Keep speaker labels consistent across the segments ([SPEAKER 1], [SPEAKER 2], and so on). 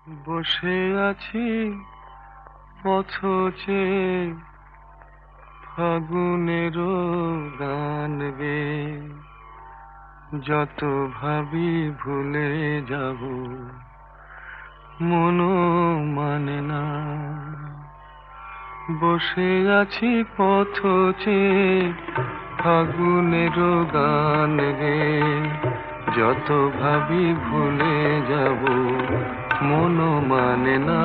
[SPEAKER 1] বসে আছি পথ চেয়ে ফাগুনেরও গান গেয়ে, যত ভাবি ভুলে যাব মনও মানে না। বসে আছি পথ চেয়ে ফাগুনেরও গান গেয়ে, যত ভাবি ভুলে যাব মনও মানে না,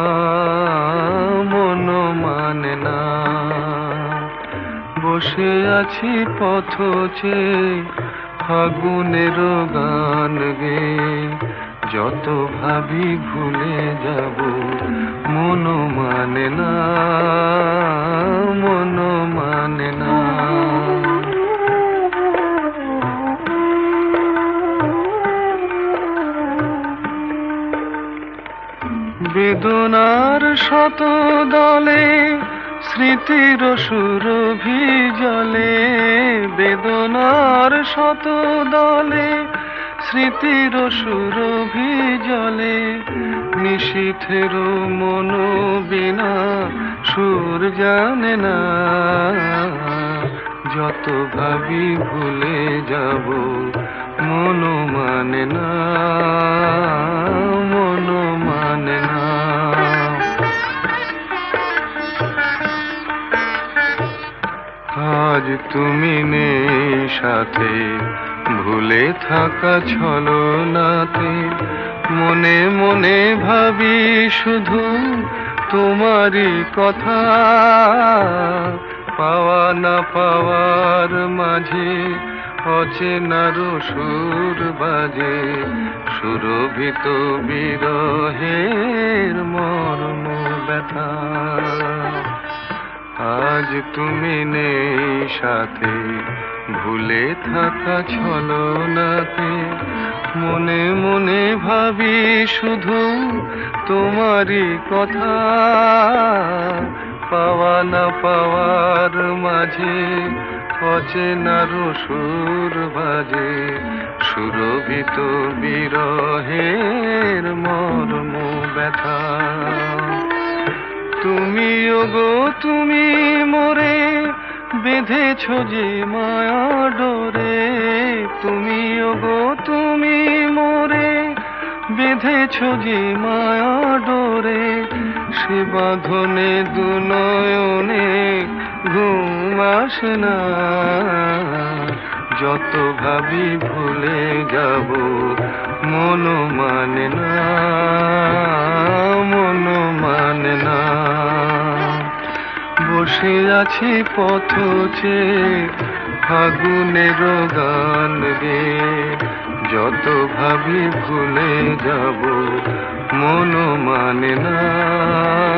[SPEAKER 1] মনও মানে না। বসে আছি পথ চেয়ে ফাগুনেরও গান গেয়ে, যত ভাবি ভুলে যাব মনও মানে না, মনও মানে না। বেদনার শত দলে স্মৃতির সুরভি জলে, বেদনার শত দলে স্মৃতির সুরভি জলে, নিশীথের মন বিনা সুর জানে না। যত ভাবি ভুলে যাব মনও মানে না, মনও মানে না। আজ তুমি নেই সাথে, ভুলে থাকা ছলনাতে, মনে মনে ভাবি শুধু তোমারই কথা। পাওয়া না পাওয়ার মাঝে অচেনার সুর বাজে, সুরভিত বিরহের মর্ম ব্যথা। আজ তুমি নেই সাথে, ভুলে থাকা ছলনাতে, মনে মনে ভাবি শুধু তোমারই কথা। পাওয়া না পাওয়ার মাঝে অচেনার সুর বাজে, সুরভিত বিরহের মর্ম ব্যথা। তুমিও গো তুমি মোরে বেঁধেছ যে মায়া ডোরে, তুমিও গো তুমি মোরে বেঁধেছ যে মায়া ডোরে, সে বাঁধনে দুনয়নে ঘুম আসে না। যত ভাবি ভুলে যাব মনও মানে না, মনও মানে না। বসে আছি পথ চেয়ে ফাগুনেরও গান গেয়ে, যত ভাবি ভুলে যাব মনও মানে না।